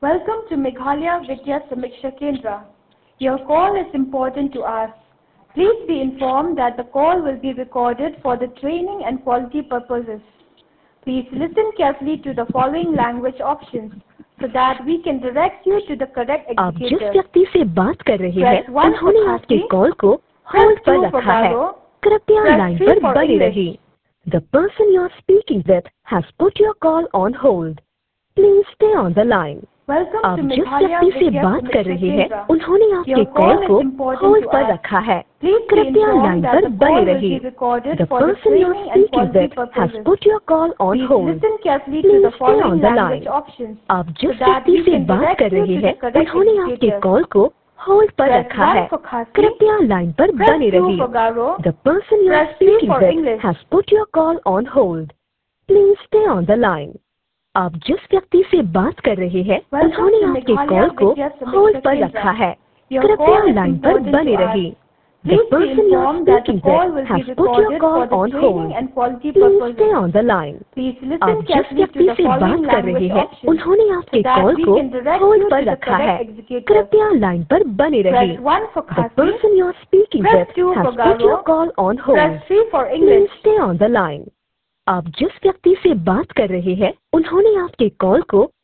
Welcome to Meghalaya Vidya Samiksha Kendra. Your call is important to us. Please be informed that the call will be recorded for the training and quality purposes. Please listen carefully to the following language options so that we can direct you to the correct आप जिस executor. व्यक्ति से बात कर रहे हैं Press 1 for उन्होंने आपके Khasi, कॉल को press होल्ड 2 पर for रखा है। Garo, कृपया press लाइन 3 पर for बने English. रहिए। The person you are speaking with has put your call on hold. Please stay on the line. Welcome आप to जिस Meghalaya व्यक्ति से Vidya बात कर Samiksha रहे हैं Kendra. उन्होंने आपके Your कॉल call को is important होल्ड to पर us. रखा है। Please be कृपया informed लाइन that पर the बने call will रहिए। be recorded The for the person you are training and speaking quality with has purposes. put your call on Please hold. listen carefully to Please the stay following on the language line. options आप so जिस that व्यक्ति we से can बात direct कर you रहे to the हैं correct उन्होंने आपके executor. कॉल को होल्ड पर Press रखा 1 है। for Khasi, कृपया लाइन पर press बने 2 रहिए। for Garo, The person you are press 3 speaking for with English. has put your call on hold. Please stay on the line. आप जिस व्यक्ति से बात कर रहे हैं Welcome उन्होंने to आपके Meghalaya कॉल को Vidya होल्ड Samiksha पर रखा Kendra. है। Your कृपया call is लाइन पर important बने to us. रहिए। The Please be person you are informed that the speaking call with will be has put your recorded call for the on training hold. and quality Please purposes. stay on the line. Please आप listen जिस carefully to व्यक्ति the से following बात कर रहे language हैं options उन्होंने so आपके that कॉल we को can direct होल्ड you पर to the रखा है। correct executor. कृपया लाइन पर बने रहिए। Press 1 for The Khasi, person you are speaking press with 2 has for put your Garo, call on press hold. 3 for Please English. stay on the line. आप जिस व्यक्ति से बात कर रहे हैं उन्होंने आपके कॉल को